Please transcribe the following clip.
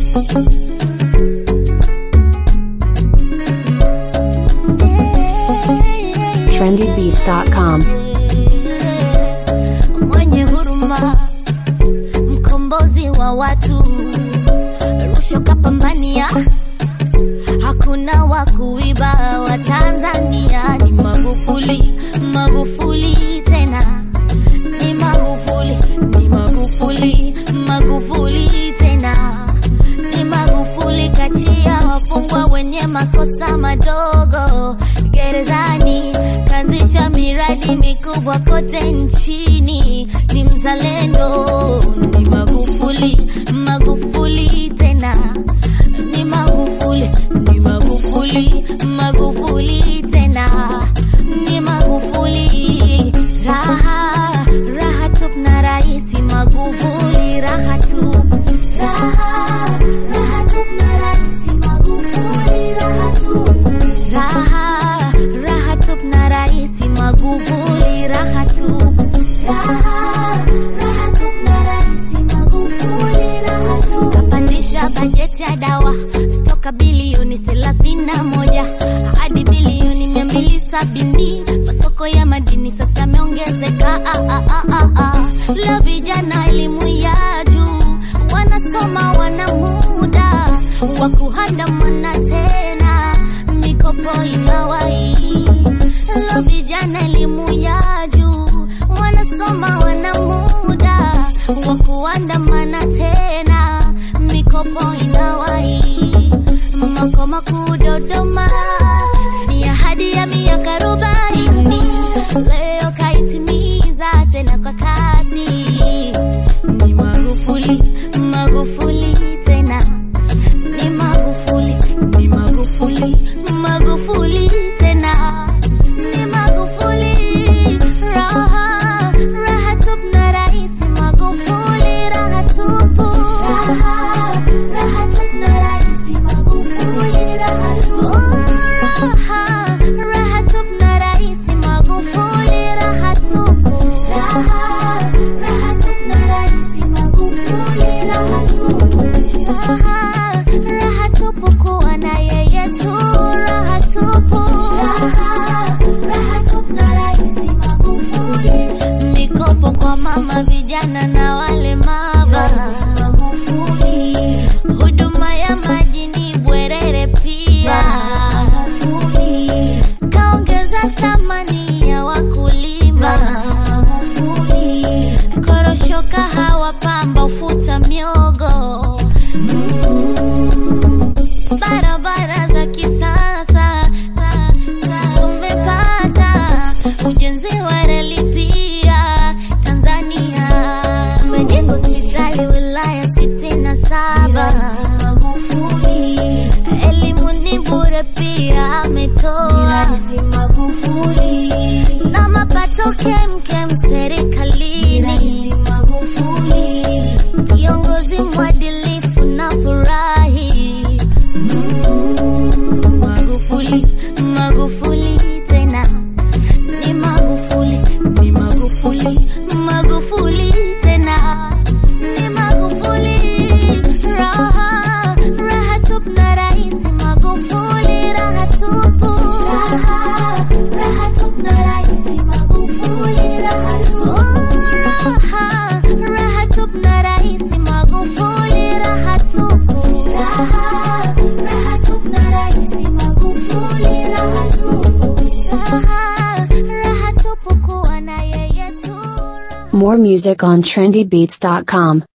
trendybeats.com. Mwenye huruma, mkombozi wa watu, Rusho kapambania, hakuna wa kuiba wa Tanzania. Ni Magufuli, Magufuli tena, ni Magufuli, ni Magufuli, Magufuli tena, ni Magufuli. Kachia wafungwa wenye makosa madogo gerezani, kanzisha miradi mikubwa kote nchini. Ni mzalendo, ni Magufuli, Magufuli tena, ni Magufuli, ni Magufuli, Magufuli tena, ni Magufuli. Raha, raha tup na Raisi Magufuli, raha tup. Raha, raha tup na Raisi Magufuli, raha tup. Raha, raha tup na Raisi Magufuli, raha tup. Raha, raha tup na Raisi Magufuli, raha tup. Kapandisha bajeti ya dawa toka bilioni 31 hadi bilioni 270. Masoko ya madini sasa yameongezeka. Leo vijana elimu ya juu wanasoma, wana muda wa kuandamana tena, mikopo inawai. Leo vijana elimu ya juu wanasoma, wana muda wa kuandamana tena, mikopo inawai. Makao makuu Dodoma ni ahadi ya miaka 40, leo kaitimiza tena kwa kasi. Ni Magufuli, Magufuli tena, ni Magufuli, ni Magufuli, Magufuli tena, ni Magufuli. Raha, raha tup na Raisi Magufuli, raha tupu. Raha, raha tup na Raisi Magufuli, raha tupu. Raha, raha tup na Raisi Magufuli, raha tupu. Raha, raha tup na Raisi Magufuli, raha tupu. Raha, raha tupu kuwa na yeye tu, raha tupu. Raha, raha tup na Raisi Magufuli. Mikopo kwa mama, vijana na walemavu, Magufuli. Huduma ya maji ni bwerere pia, Magufuli. Kaongeza thamani ya wakulima, Magufuli. Korosho, kahawa, pamba, ufuta, miogo. Barabara za kisasa tumepata, ujenzi wa reli pia Tanzania. Majengo hospitali wilaya 67, Magufuli. Elimu ni bure pia ametoa, Magufuli. Na mapato kemkem serikalini, Magufuli. Kiongozi mwadilifu na furahi, Magufuli, Magufuli tena, ni Magufuli, ni Magufuli, Magufuli tena, ni Magufuli. Raha, raha tup na Raisi Magufuli, raha tupu. Raha, raha tup na Raisi Magufuli, raha tupu. Raha, raha tup na Raisi Magufuli, raha tupu. Raha, raha tup na Raisi Magufuli, raha tupu. Raha, raha tupu kuwa na yeye tu. More music on trendybeats.com.